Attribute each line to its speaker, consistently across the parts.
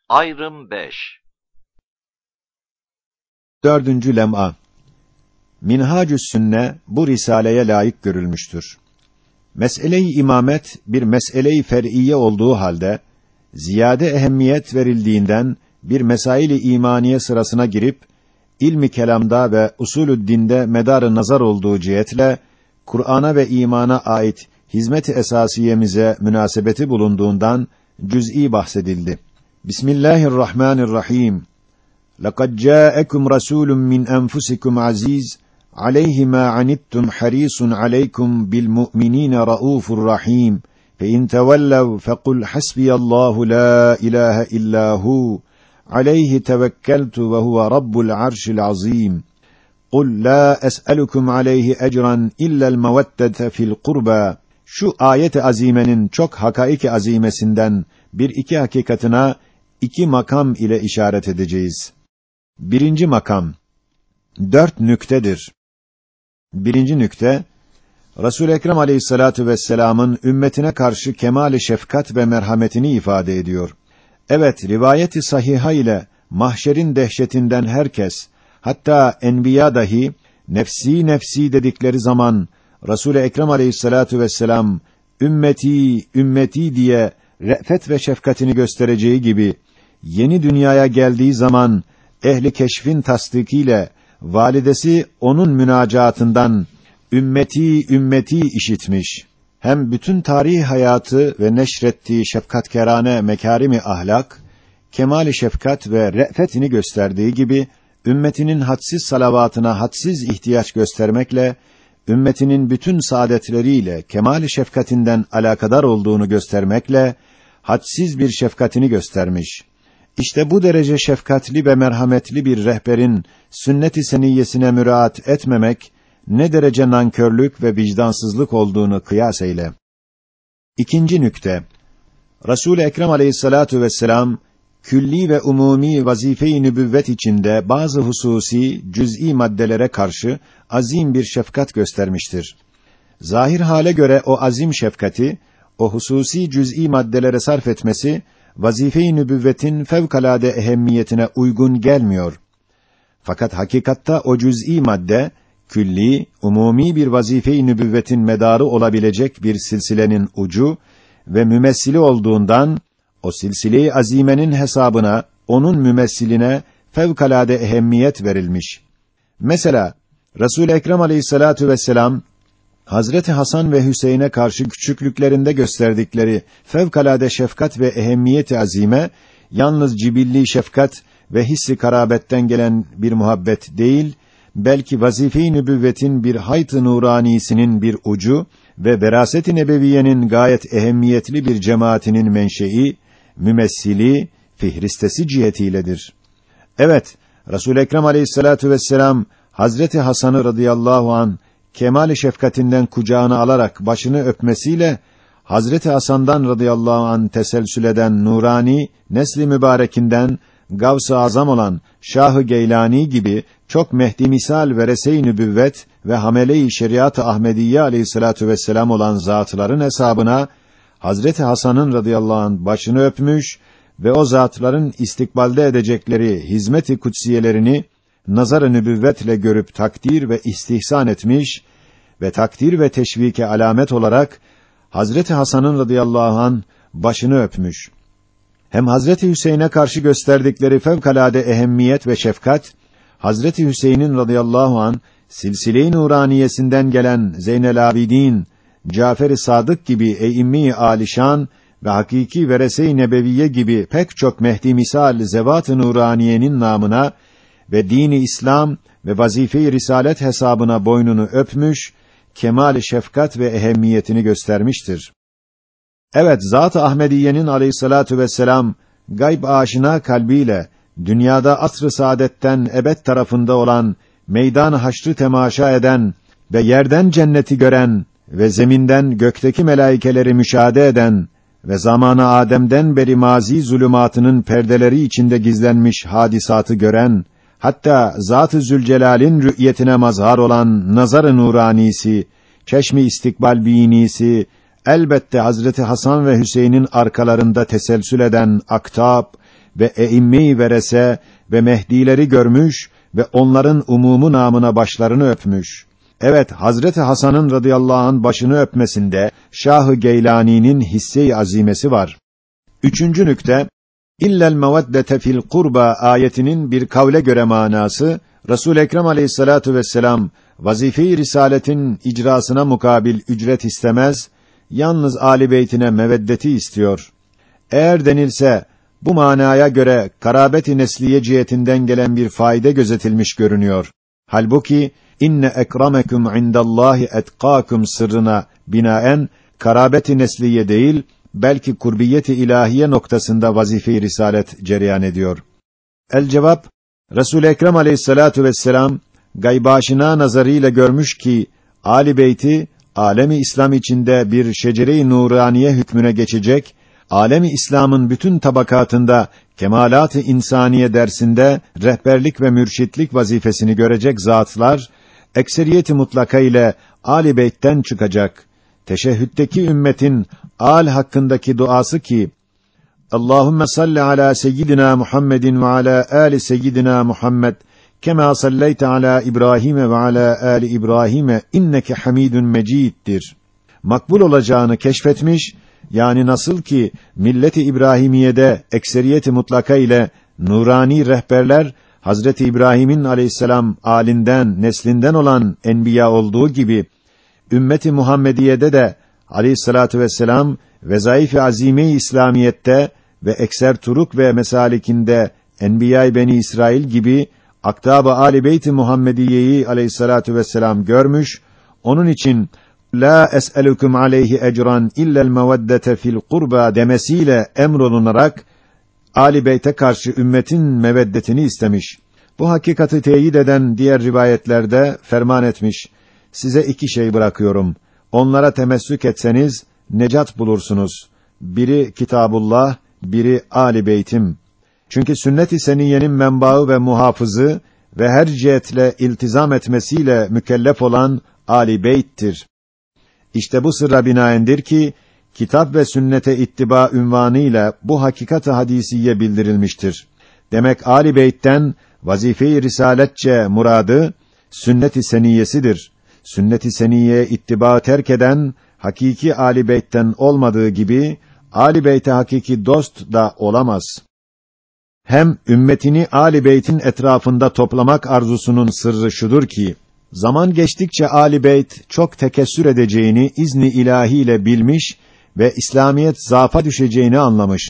Speaker 1: Ayrım 5.
Speaker 2: Dördüncü lem'a. Minhacü's Sünne bu risaleye layık görülmüştür. Mes'ele-i imamet bir mes'ele-i fer'iyye olduğu halde ziyade ehemmiyet verildiğinden bir mesail-i imaniye sırasına girip ilmi kelamda ve usulü'd-dinde medar-ı nazar olduğu cihetle Kur'an'a ve imana ait hizmet-i esasiyemize münasebeti bulunduğundan cüz'i bahsedildi. Bismillahirrahmanirrahim. لَقَدْ جَاءَكُمْ رَسُولٌ مِّنْ أَنفُسِكُمْ عَزِيزٌ عَلَيْهِ مَا عَنِتُّمْ حَرِيصٌ عَلَيْكُمْ بِالْمُؤْمِنِينَ رَءُوفٌ رَحِيمٌ فَإِنْ تَوَلَّوْا فَقُلْ حَسْبِيَ اللَّهُ لَا إِلَٰهَ إِلَّا هُوَ عَلَيْهِ تَوَكَّلْتُ وَهُوَ رَبُّ الْعَرْشِ الْعَظِيمِ قُلْ لَا أَسْأَلُكُمْ عَلَيْهِ أَجْرًا إِلَّا الْمَوَدَّةَ فِي الْقُرْبَى. Şu ayet-i azimenin çok hakaik-i azimesinden bir iki hakikatına iki makam ile işaret edeceğiz. Birinci makam 4 nüktedir. Birinci nükte, Resul-i Ekrem Aleyhissalatu vesselam'ın ümmetine karşı kemâl-i şefkat ve merhametini ifade ediyor. Evet, rivayet-i sahiha ile mahşerin dehşetinden herkes, hatta enbiya dahi nefsi nefsi dedikleri zaman Resul-i Ekrem Aleyhissalatu vesselam ümmeti ümmeti diye re'fet ve şefkatini göstereceği gibi yeni dünyaya geldiği zaman ehli keşfin tasdikiyle validesi onun münacatından ümmeti ümmeti işitmiş. Hem bütün tarih hayatı ve neşrettiği şefkatkerane mekârim-i ahlak, kemâl-i şefkat ve re'fetini gösterdiği gibi ümmetinin hadsiz salavatına hadsiz ihtiyaç göstermekle ümmetinin bütün saadetleriyle kemâl-i şefkatinden alakadar olduğunu göstermekle hadsiz bir şefkatini göstermiş. İşte bu derece şefkatli ve merhametli bir rehberin sünnet-i seniyyesine müraat etmemek ne derece nankörlük ve vicdansızlık olduğunu kıyas eyle. İkinci nükte. Resul-i Ekrem Aleyhissalatu vesselam külli ve umumi vazife-i nübüvvet içinde bazı hususi cüz'i maddelere karşı azim bir şefkat göstermiştir. Zahir hale göre o azim şefkati o hususi cüz'i maddelere sarf etmesi vazife-i nübüvvetin fevkalade ehemmiyetine uygun gelmiyor. Fakat hakikatta o cüz'i madde külli, umumi bir vazife-i nübüvvetin medarı olabilecek bir silsilenin ucu ve mümessili olduğundan o silsile-i azimenin hesabına onun mümessiline fevkalade ehemmiyet verilmiş. Mesela Resul-i Ekrem Aleyhissalatu vesselam Hazreti Hasan ve Hüseyin'e karşı küçüklüklerinde gösterdikleri fevkalade şefkat ve ehemmiyet-i azime yalnız cibilli şefkat ve hissi karabetten gelen bir muhabbet değil, belki vazife-i nübüvvetin bir hayt-ı nuranisinin bir ucu ve veraset-i nebeviyenin gayet ehemmiyetli bir cemaatinin menşei, mümessili, fihristesi cihetiyledir. Evet, Resul-i Ekrem Aleyhissalatu vesselam Hazreti Hasan'ı radıyallahu an kemâl-i şefkatinden kucağına alarak başını öpmesiyle Hazreti Hasan'dan radıyallahu an teselsül eden nurani nesli mübarekinden Gavs-ı Azam olan Şah-ı Geylani gibi çok mehdi misal verese-i nübüvvet ve hamele-i şeriat-ı Ahmediyye aleyhissalatu vesselam olan zatların hesabına Hazreti Hasan'ın radıyallahu anh başını öpmüş ve o zatların istikbalde edecekleri hizmet-i kutsiyelerini nazar-ı nübüvvetle görüp takdir ve istihsan etmiş ve takdir ve teşvike alamet olarak Hazreti Hasan'ın radıyallahu anh başını öpmüş. Hem Hazreti Hüseyin'e karşı gösterdikleri fevkalade ehemmiyet ve şefkat, Hazreti Hüseyin'in radıyallahu anh silsile-i nuraniyesinden gelen Zeynel Abidin, Cafer-i Sadık gibi eğimmi-i âlişan ve hakiki verese-i nebeviye gibi pek çok mehdi misal zevat-ı nuraniyenin namına ve dini İslam ve vazife-i risalet hesabına boynunu öpmüş, kemâl-i şefkat ve ehemmiyetini göstermiştir. Evet, Zat-ı Ahmediye'nin aleyhissalatu vesselam gayb aşina kalbiyle dünyada asr-ı saadetten ebed tarafında olan meydan-ı haşrı temaşa eden ve yerden cenneti gören ve zeminden gökteki melaikeleri müşahede eden ve zamanı Adem'den beri mazi zulümatının perdeleri içinde gizlenmiş hadisatı gören, hatta Zat-ı Zülcelal'in rü'yetine mazhar olan nazar-ı nuranisi, çeşmi istikbal binisi, elbette Hazreti Hasan ve Hüseyin'in arkalarında teselsül eden aktap ve e'imme-i verese ve mehdileri görmüş ve onların umumu namına başlarını öpmüş. Evet, Hazreti Hasan'ın radıyallahu anh başını öpmesinde Şah-ı Geylani'nin hisse-i azimesi var. Üçüncü nükte, İllel meveddete fil kurba ayetinin bir kavle göre manası, Resul-i Ekrem aleyhissalatu vesselam vazife-i risaletin icrasına mukabil ücret istemez, yalnız âli beytine meveddeti istiyor. Eğer denilse bu manaya göre karabet-i nesliye cihetinden gelen bir faide gözetilmiş görünüyor. Halbuki inne ekrameküm indallahi etkâküm sırrına binaen karabet-i nesliye değil, belki kurbiyet-i ilahiye noktasında vazife-i risalet cereyan ediyor. El cevap, Resul-i Ekrem aleyhissalatu vesselam gaybaşına nazarıyla görmüş ki âli beyti alemi İslam içinde bir şecere-i nuraniye hükmüne geçecek, alemi İslam'ın bütün tabakatında kemalat-ı insaniye dersinde rehberlik ve mürşitlik vazifesini görecek zatlar ekseriyeti mutlaka ile âli beytten çıkacak. Teşehhüddeki ümmetin âl hakkındaki duası ki Allahümme salli ala seyyidina Muhammedin ve ala âli seyyidina Muhammed kema salleyte ala İbrahim ve ala âli İbrahim inneke hamidun meciddir. Makbul olacağını keşfetmiş, yani nasıl ki millet-i İbrahimiye'de ekseriyeti mutlaka ile nurani rehberler Hazreti İbrahim'in aleyhisselam âlinden, neslinden olan enbiya olduğu gibi ümmet-i Muhammediye'de de aleyhissalatu vesselam vezaif-i azime-i İslamiyette ve ekser turuk ve mesalikinde enbiya-i Beni İsrail gibi aktab-ı âli beyt-i Muhammediye'yi aleyhissalatu vesselam görmüş, onun için la es'elukum aleyhi ecran illel meveddete fil kurba demesiyle emrolunarak âli beyte karşı ümmetin meveddetini istemiş. Bu hakikati teyit eden diğer rivayetlerde ferman etmiş. Size iki şey bırakıyorum. Onlara temessük etseniz necat bulursunuz. Biri Kitabullah, biri âli beytim. Çünkü sünnet-i seniyyenin menbaı ve muhafızı ve her cihetle iltizam etmesiyle mükellef olan âli beyttir. İşte bu sırra binaendir ki kitap ve sünnete ittiba ünvanıyla bu hakikat-ı hadisiye bildirilmiştir. Demek âli beytten vazife-i risaletçe muradı sünnet-i seniyyesidir. Sünnet-i seniyye ittiba terk eden hakiki âli beytten olmadığı gibi âli beyte hakiki dost da olamaz. Hem ümmetini âli beytin etrafında toplamak arzusunun sırrı şudur ki zaman geçtikçe âli beyt çok tekessür edeceğini izni ilahiyle bilmiş ve İslamiyet zaafa düşeceğini anlamış.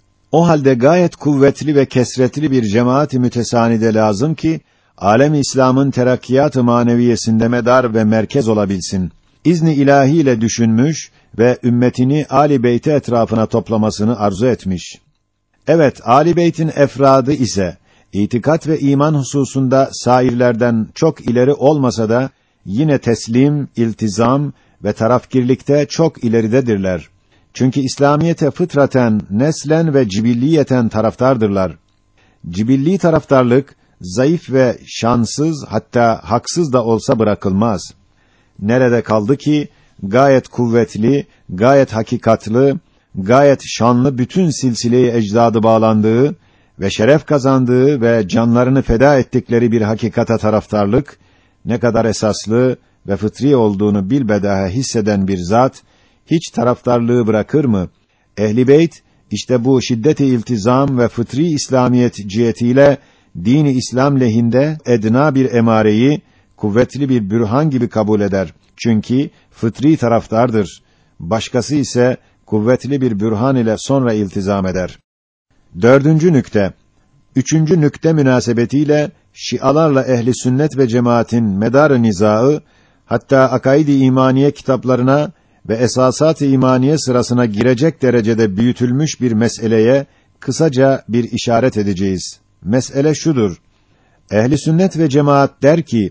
Speaker 2: O halde gayet kuvvetli ve kesretli bir cemaat-i mütesanide lazım ki alem-i İslam'ın terakkiyat-ı maneviyesinde medar ve merkez olabilsin. İzni ilahiyle düşünmüş ve ümmetini âli beyti etrafına toplamasını arzu etmiş. Evet, âli beytin efradı ise İtikat ve iman hususunda sairlerden çok ileri olmasa da yine teslim, iltizam ve tarafgirlikte çok ileridedirler. Çünkü İslamiyete fıtraten, neslen ve cibilliyeten taraftardırlar. Cibilli taraftarlık zayıf ve şansız, hatta haksız da olsa bırakılmaz. Nerede kaldı ki gayet kuvvetli, gayet hakikatlı, gayet şanlı bütün silsile-i ecdadı bağlandığı ve şeref kazandığı ve canlarını feda ettikleri bir hakikata taraftarlık, ne kadar esaslı ve fıtri olduğunu bilbedahe hisseden bir zat, hiç taraftarlığı bırakır mı? Ehl-i Beyt, işte bu şiddet-i iltizam ve fıtri İslamiyet cihetiyle, din-i İslam lehinde edna bir emareyi, kuvvetli bir bürhan gibi kabul eder. Çünkü fıtri taraftardır. Başkası ise, kuvvetli bir bürhan ile sonra iltizam eder. Dördüncü nükte. Üçüncü nükte münasebetiyle Şialarla ehli sünnet ve cemaatin medar-ı nizaı, hatta akaid-i imaniye kitaplarına ve esasat-ı imaniye sırasına girecek derecede büyütülmüş bir meseleye kısaca bir işaret edeceğiz. Mesele şudur: ehli sünnet ve cemaat der ki,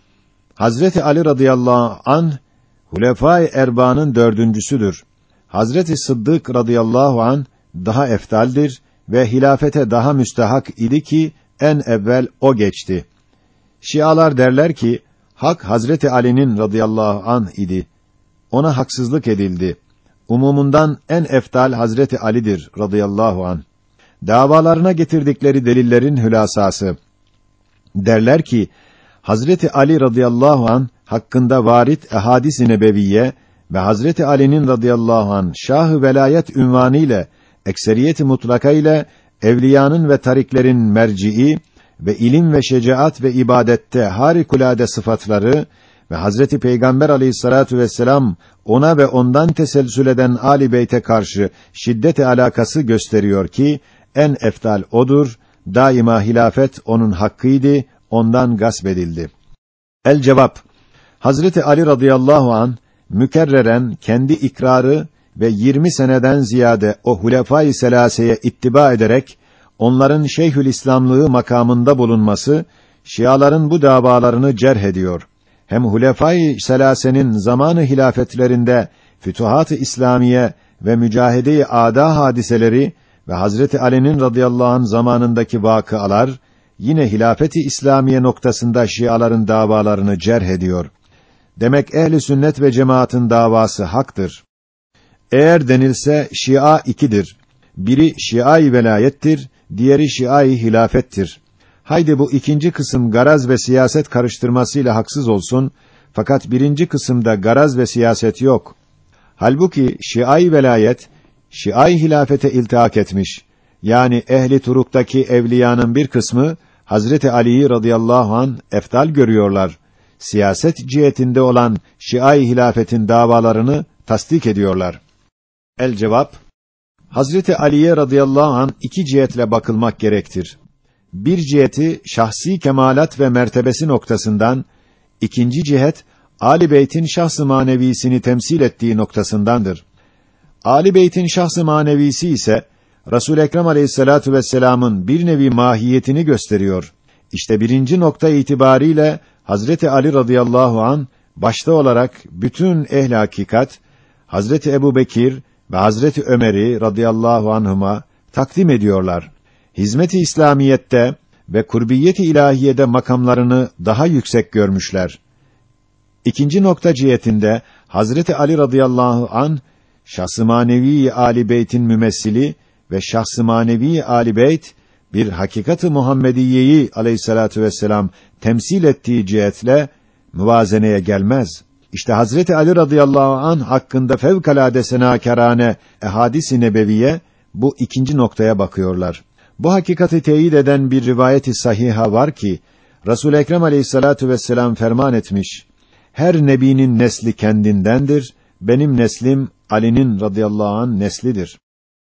Speaker 2: Hazreti Ali radıyallahu anh Hulefâ-i Erba'nın dördüncüsüdür. Hazreti Sıddık radıyallahu anh daha eftaldir ve hilafete daha müstehak idi ki en evvel o geçti. Şialar derler ki hak Hazreti Ali'nin radıyallahu anh idi. Ona haksızlık edildi. Umumundan en eftal Hazreti Ali'dir radıyallahu anh. davalarına getirdikleri delillerin hülasası. Derler ki, Hazreti Ali radıyallahu an hakkında varit ehadis-i nebeviye ve Hazreti Ali'nin radıyallahu an şah-ı velayet ünvanı ile ekseriyeti mutlaka ile evliyanın ve tariklerin merci'i ve ilim ve şecaat ve ibadette harikulade sıfatları ve Hazreti Peygamber aleyhissalatu vesselam ona ve ondan teselsül eden âli beyte karşı şiddet-i alakası gösteriyor ki en eftal odur, daima hilafet onun hakkıydı, ondan gasp edildi. El cevap: Hazreti Ali radıyallahu an mükerreren kendi ikrarı ve 20 seneden ziyade o hulefâ-i selâseye ittiba ederek onların Şeyhülislamlığı makamında bulunması Şiaların bu davalarını cerh ediyor. Hem hulefâ-i selâsenin zamanı hilafetlerinde fütuhat-ı İslamiye ve mücahede-i âdâ hadiseleri ve Hazreti Ali'nin radıyallahu anh zamanındaki vakıalar yine hilafet-i İslamiye noktasında Şiaların davalarını cerh ediyor. Demek ehli sünnet ve cemaatın davası haktır. Eğer denilse Şia ikidir. Biri Şia-i velayettir, diğeri Şia-i hilafettir. Haydi bu ikinci kısım garaz ve siyaset karıştırmasıyla haksız olsun, fakat birinci kısımda garaz ve siyaset yok. Halbuki Şia-i velayet, Şia-i hilafete iltihak etmiş. Yani ehli turuktaki evliyanın bir kısmı Hazreti Ali'yi radıyallahu an eftal görüyorlar. Siyaset cihetinde olan Şia-i hilafetin davalarını tasdik ediyorlar. El cevap: Hazreti Ali'ye radıyallahu an iki cihetle bakılmak gerektir. Bir ciheti şahsi kemalat ve mertebesi noktasından, ikinci cihet âli beytin şahs-ı manevisini temsil ettiği noktasındandır. âli beytin şahs-ı manevisi ise Resul-i Ekrem aleyhissalatu vesselam'ın bir nevi mahiyetini gösteriyor. İşte birinci nokta itibariyle Hazreti Ali radıyallahu an başta olarak bütün ehl-i hakikat Hazreti Ebubekir ve Hazreti Ömer'i radıyallahu anhuma takdim ediyorlar. Hizmet-i İslamiyette ve kurbiyet-i ilahiyede makamlarını daha yüksek görmüşler. İkinci nokta cihetinde Hazreti Ali radıyallahu an şahs-ı manevi âli beytin mümessili ve şahs-ı manevi âli beyt bir hakikat-ı Muhammediyeyi aleyhissalatu vesselam temsil ettiği cihetle müvazeneye gelmez. İşte Hazreti Ali radıyallahu an hakkında fevkalade senâkârâne ehadis-i nebeviye bu ikinci noktaya bakıyorlar. Bu hakikati teyit eden bir rivayet-i sahiha var ki Resul-i Ekrem aleyhissalatu vesselam ferman etmiş: her nebinin nesli kendindendir. Benim neslim Ali'nin radıyallahu an neslidir.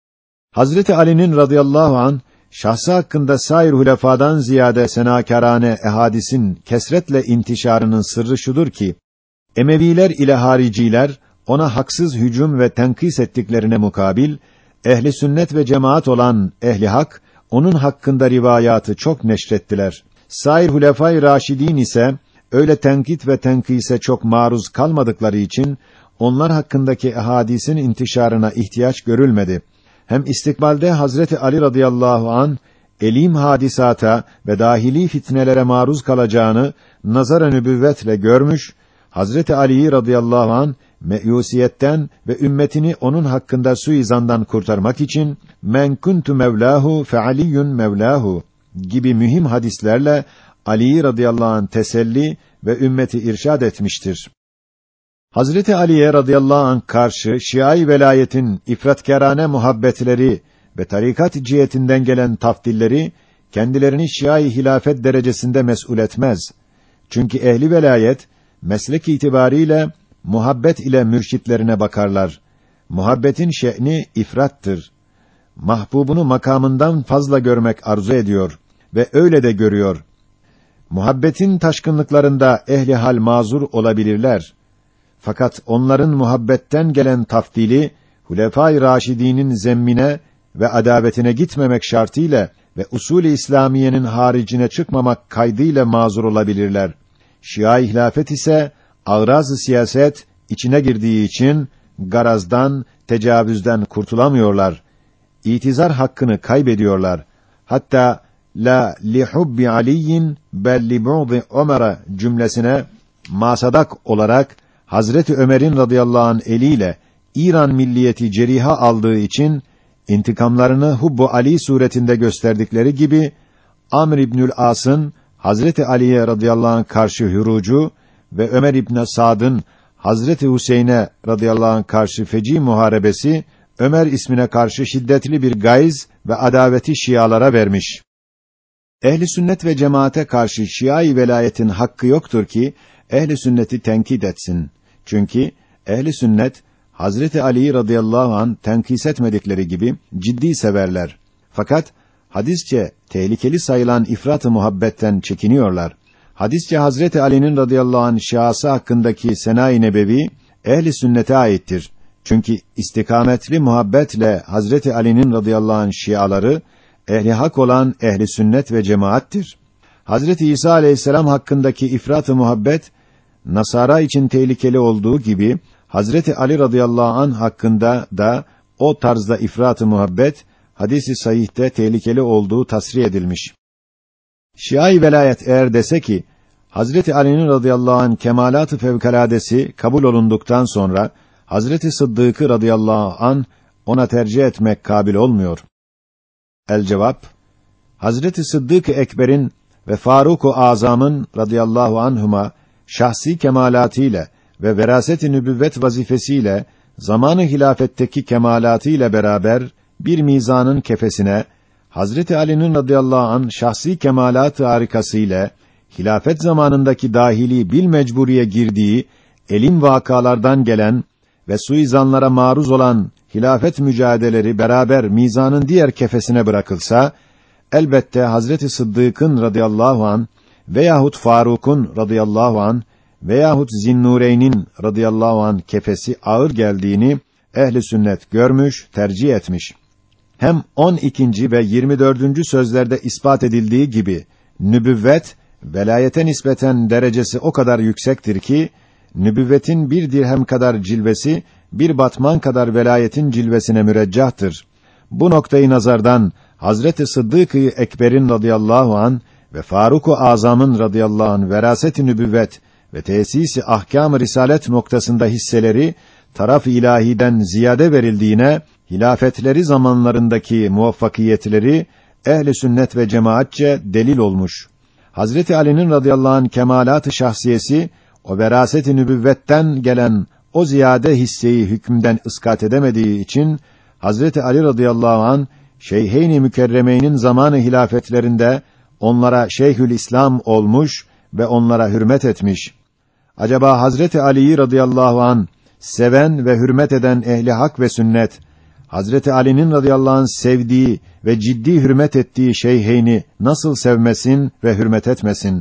Speaker 2: Hazreti Ali'nin radıyallahu an şahsı hakkında sair hulefadan ziyade senâkârâne ehadisin kesretle intişarının sırrı şudur ki Emeviler ile hariciler ona haksız hücum ve tenkis ettiklerine mukabil ehli sünnet ve cemaat olan ehli hak onun hakkında rivayatı çok neşrettiler. Sair hulefâ-i râşidîn ise öyle tenkit ve tenkise çok maruz kalmadıkları için onlar hakkındaki ehadisin intişarına ihtiyaç görülmedi. Hem istikbalde Hazreti Ali radıyallahu an elim hadisata ve dahili fitnelere maruz kalacağını nazar-ı nübüvvetle görmüş, Hazreti Ali'yi radıyallahu an meyusiyetten ve ümmetini onun hakkında suizandan kurtarmak için men kuntu mevlahu fe aliyyun mevlahu gibi mühim hadislerle Ali'yi radıyallahu an teselli ve ümmeti irşad etmiştir. Hazreti Ali'ye radıyallahu anh karşı Şia-i velayetin ifratkârâne muhabbetleri ve tarikat cihetinden gelen tafdilleri kendilerini Şia-i hilafet derecesinde mes'ul etmez. Çünkü ehli velayet meslek itibariyle muhabbet ile mürşitlerine bakarlar. Muhabbetin şe'ni ifrattır. Mahbubunu makamından fazla görmek arzu ediyor ve öyle de görüyor. Muhabbetin taşkınlıklarında ehli hal mazur olabilirler. Fakat onların muhabbetten gelen tafdili Hulefâ-i Râşidîn'in zemmine ve adavetine gitmemek şartıyla ve usul-i İslamiyenin haricine çıkmamak kaydıyla mazur olabilirler. Şia-i hilafet ise ağraz-ı siyaset içine girdiği için garazdan, tecavüzden kurtulamıyorlar. İtizar hakkını kaybediyorlar. Hatta la lihubbi Aliyin bel li bu'di Ömer'e cümlesine masadak olarak Hazreti Ömer'in radıyallahu anh eliyle İran milliyeti ceriha aldığı için intikamlarını Hubbu Ali suretinde gösterdikleri gibi, Amr İbnül As'ın Hazreti Ali'ye radıyallahu anh karşı hürucu ve Ömer İbn Sa'd'ın Hazreti Hüseyin'e radıyallahu anh karşı feci muharebesi, Ömer ismine karşı şiddetli bir gayz ve adaveti Şialara vermiş. Ehli sünnet ve cemaate karşı Şia-i velayetin hakkı yoktur ki ehli sünneti tenkit etsin. Çünkü ehli sünnet Hazreti Ali radıyallahu anh tenkis etmedikleri gibi ciddi severler. Fakat hadisçe tehlikeli sayılan ifrat-ı muhabbetten çekiniyorlar. Hadisçe Hazreti Ali'nin radıyallahu anh şiası hakkındaki Sena-i Nebevi ehli sünnete aittir. Çünkü istikametli muhabbetle Hazreti Ali'nin radıyallahu anh şiaları ehli hak olan ehli sünnet ve cemaattir. Hazreti İsa aleyhisselam hakkındaki ifrat-ı muhabbet Nasara için tehlikeli olduğu gibi Hazreti Ali radıyallahu anh hakkında da o tarzda ifrat-ı muhabbet hadis-i sahihte tehlikeli olduğu tasrih edilmiş. Şia-i velayet eğer dese ki Hazreti Ali'nin radıyallahu anh kemalat-ı fevkaladesi kabul olunduktan sonra Hazreti Sıddık'ı radıyallahu anh ona tercih etmek kabil olmuyor. El cevap: Hazreti Sıddık-ı Ekber'in ve Faruk-u Azam'ın radıyallahu anhuma şahsi kemalatıyla ve veraset-i nübüvvet vazifesiyle zamanı hilafetteki kemalatıyla beraber bir mizanın kefesine Hazreti Ali'nin radıyallahu anh şahsi kemalat-ı harikasıyla hilafet zamanındaki dahili bil mecburiye girdiği elim vakalardan gelen ve suizanlara maruz olan hilafet mücadeleleri beraber mizanın diğer kefesine bırakılsa, elbette Hazreti Sıddık'ın radıyallahu anh veyahut Faruk'un radıyallahu anh veyahut Zinnureyn'in radıyallahu anh kefesi ağır geldiğini ehli sünnet görmüş, tercih etmiş. Hem 12. ve 24. sözlerde ispat edildiği gibi nübüvvet velayete nispeten derecesi o kadar yüksektir ki nübüvvetin bir dirhem kadar cilvesi bir batman kadar velayetin cilvesine müreccahtır. Bu noktayı nazardan Hazreti Sıddık-ı Ekber'in radıyallahu anh ve Faruk-u Azam'ın radıyallahu anh veraset-i nübüvvet ve tesis-i ahkâm-ı risalet noktasında hisseleri taraf-ı ilahiden ziyade verildiğine hilafetleri zamanlarındaki muvaffakiyetleri ehli sünnet ve cemaatçe delil olmuş. Hazreti Ali'nin radıyallahu anh kemalat-ı şahsiyesi o veraset-i nübüvvetten gelen o ziyade hisseyi hükümden ıskat edemediği için Hazreti Ali radıyallahu anh Şeyheyn-i Mükerremeynin zamanı hilafetlerinde onlara Şeyhül İslam olmuş ve onlara hürmet etmiş. Acaba Hazreti Ali'yi radıyallahu anh seven ve hürmet eden ehli hak ve sünnet Hazreti Ali'nin radıyallahu anh sevdiği ve ciddi hürmet ettiği Şeyheyn'i nasıl sevmesin ve hürmet etmesin?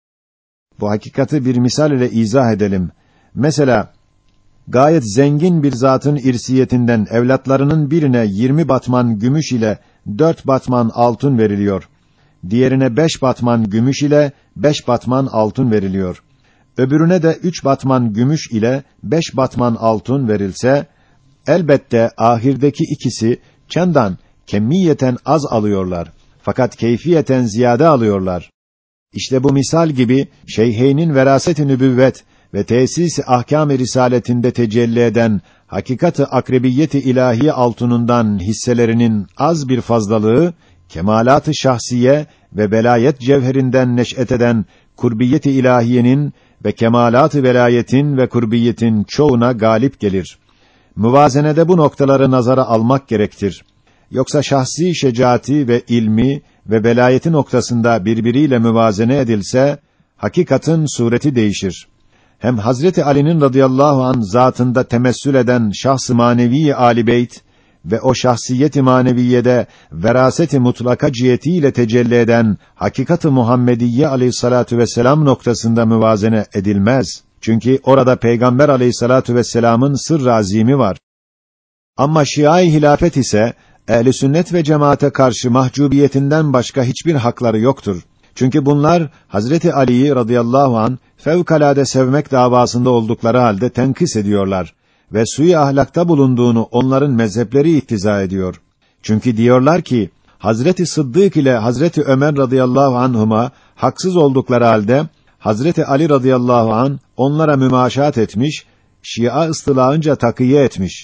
Speaker 2: Bu hakikati bir misal ile izah edelim. Mesela gayet zengin bir zatın irsiyetinden evlatlarının birine 20 batman gümüş ile 4 batman altın veriliyor. Diğerine 5 batman gümüş ile 5 batman altın veriliyor. Öbürüne de 3 batman gümüş ile 5 batman altın verilse, elbette ahirdeki ikisi çendan kemmiyeten az alıyorlar. Fakat keyfiyeten ziyade alıyorlar. İşte bu misal gibi Şeyheyn'in veraset-i nübüvvet ve tesis-i ahkâm-ı risaletinde tecelli eden hakikat-ı akrebiyet-i ilahiye altınından hisselerinin az bir fazlalığı, kemalat-ı şahsiye ve velayet cevherinden neş'et eden kurbiyet-i ilahiyenin ve kemalat-ı velayetin ve kurbiyetin çoğuna galip gelir. Müvazenede bu noktaları nazara almak gerektir. Yoksa şahsi şecaati ve ilmi ve velayeti noktasında birbiriyle müvazene edilse, hakikatın sureti değişir. Hem Hazreti Ali'nin radıyallahu anh zatında temessül eden şahs-ı manevi âli beyt ve o şahsiyet-i maneviyede veraset-i mutlaka cihetiyle tecelli eden hakikat-ı Muhammediyye aleyhissalatu vesselam noktasında müvazene edilmez. Çünkü orada Peygamber aleyhissalatu vesselam'ın sırr-ı azimi var. Ama Şia-i hilafet ise ehl-i sünnet ve cemaate karşı mahcubiyetinden başka hiçbir hakları yoktur. Çünkü bunlar Hazreti Ali'yi radıyallahu anh fevkalade sevmek davasında oldukları halde tenkis ediyorlar ve sui ahlakta bulunduğunu onların mezhepleri iktiza ediyor. Çünkü diyorlar ki Hazreti Sıddık ile Hazreti Ömer radıyallahu anhuma haksız oldukları halde Hazreti Ali radıyallahu anh onlara mümaşaat etmiş, Şia ıstılahınca takiye etmiş.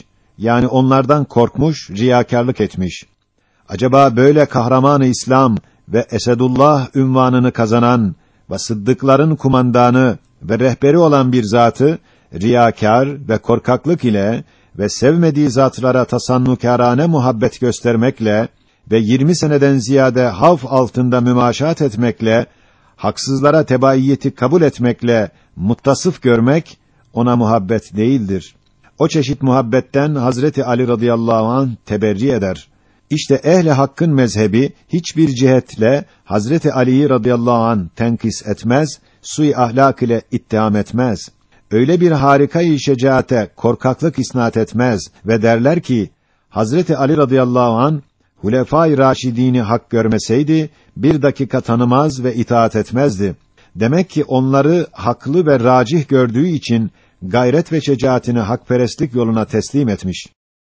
Speaker 2: yani onlardan korkmuş, riyakârlık etmiş. Acaba böyle kahraman-ı İslam ve Esedullah ünvanını kazanan ve sıddıkların kumandanı ve rehberi olan bir zatı riyakâr ve korkaklık ile ve sevmediği zatlara tasannukârane muhabbet göstermekle ve 20 seneden ziyade havf altında mümaşaat etmekle, haksızlara tebaiyyeti kabul etmekle muttasıf görmek ona muhabbet değildir. O çeşit muhabbetten Hazreti Ali radıyallahu anh teberri eder. İşte ehli hakkın mezhebi hiçbir cihetle Hazreti Ali'yi radıyallahu anh tenkis etmez, sui ahlak ile ittiham etmez. Öyle bir harika-i şecaate korkaklık isnat etmez ve derler ki Hazreti Ali radıyallahu anh Hulefâ-i Raşidîn'i hak görmeseydi bir dakika tanımaz ve itaat etmezdi. Demek ki onları haklı ve racih gördüğü için gayret ve şecaatini hakperestlik yoluna teslim etmiş.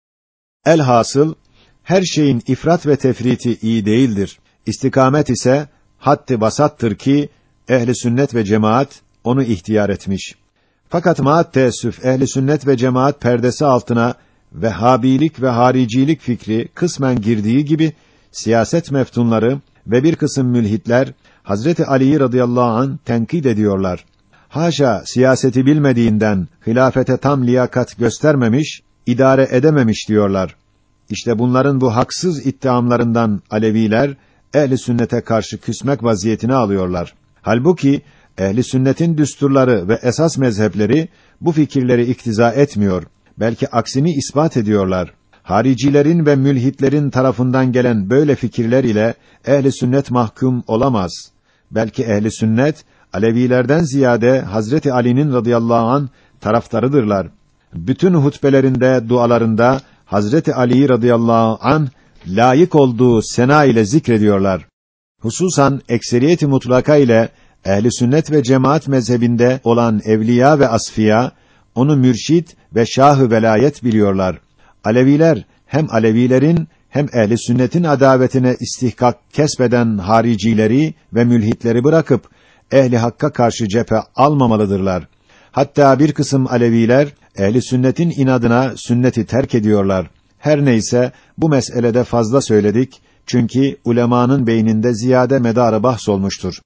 Speaker 2: Elhasıl her şeyin ifrat ve tefriti iyi değildir. İstikamet ise haddi vasattır ki ehli sünnet ve cemaat onu ihtiyar etmiş. Fakat maat teessüf ehli sünnet ve cemaat perdesi altına Vehhabilik ve haricilik fikri kısmen girdiği gibi siyaset meftunları ve bir kısım mülhitler Hazreti Ali'yi radıyallahu anh tenkit ediyorlar. Haşa siyaseti bilmediğinden hilafete tam liyakat göstermemiş, idare edememiş diyorlar. İşte bunların bu haksız ittihamlarından Aleviler ehli sünnete karşı küsmek vaziyetini alıyorlar. Halbuki ehli sünnetin düsturları ve esas mezhepleri bu fikirleri iktiza etmiyor. Belki aksini ispat ediyorlar. Haricilerin ve mülhitlerin tarafından gelen böyle fikirler ile ehli sünnet mahkum olamaz. Belki ehli sünnet Alevilerden ziyade Hazreti Ali'nin radıyallahu anh taraftarıdırlar. Bütün hutbelerinde, dualarında Hazreti Ali'yi radıyallahu anh layık olduğu sena ile zikrediyorlar. Hususan ekseriyeti mutlaka ile ehli sünnet ve cemaat mezhebinde olan evliya ve asfiya onu mürşid ve şah-ı velayet biliyorlar. Aleviler hem Alevilerin hem ehli sünnetin adavetine istihkak kesbeden haricileri ve mülhitleri bırakıp ehli hakka karşı cephe almamalıdırlar. Hatta bir kısım Aleviler ehli sünnetin inadına sünneti terk ediyorlar. Her neyse bu meselede fazla söyledik çünkü ulemanın beyninde ziyade medarı bahs olmuştur.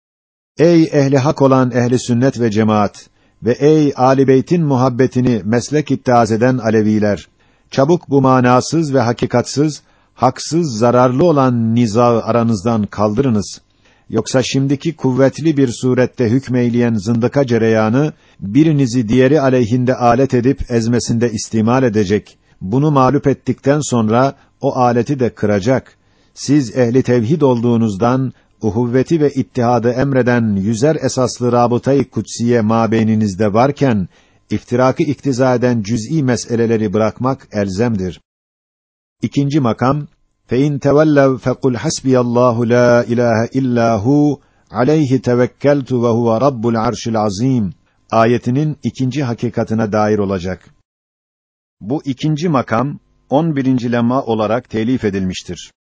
Speaker 2: Ey ehli hak olan ehli sünnet ve cemaat ve ey âl-i beytin muhabbetini meslek iddiaz eden Aleviler, çabuk bu manasız ve hakikatsız, haksız, zararlı olan nizağı aranızdan kaldırınız. Yoksa şimdiki kuvvetli bir surette hükmeyleyen zındıka cereyanı, birinizi diğeri aleyhinde alet edip ezmesinde istimal edecek. Bunu mağlup ettikten sonra o aleti de kıracak. Siz ehli tevhid olduğunuzdan, uhuvveti ve ittihadı emreden yüzer esaslı rabıta-i kutsiye mabeyninizde varken, iftirakı iktiza eden cüz'i meseleleri bırakmak elzemdir. İkinci makam, فَاِنْ تَوَلَّوْا فَقُلْ حَسْبِيَ اللّٰهُ لَا اِلَٰهَ اِلَّا هُ عَلَيْهِ تَوَكَّلْتُ وَهُوَ رَبُّ الْعَرْشِ الْعَظِيمِ ayetinin ikinci hakikatine dair olacak. Bu ikinci makam 11. lemma olarak telif edilmiştir.